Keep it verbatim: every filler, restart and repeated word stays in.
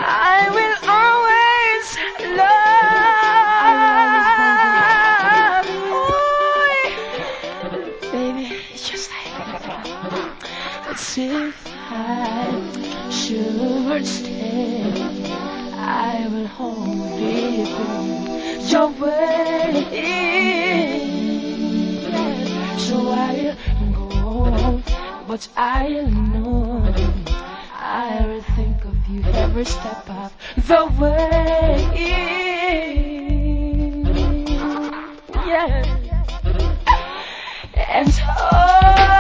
I will always love. Ooh, baby, it's just like as if I should stay. I will hold it your way. So I'll go, but I'll know I will think of you every step of the way. Yeah. And oh,